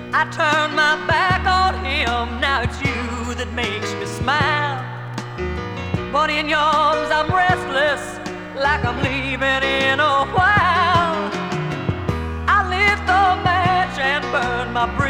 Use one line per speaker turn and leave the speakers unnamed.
I turned my back on him. Now it's you that makes me smile. But in your arms I'm restless, like I'm leaving in a while. I lit the match and burned my bridge.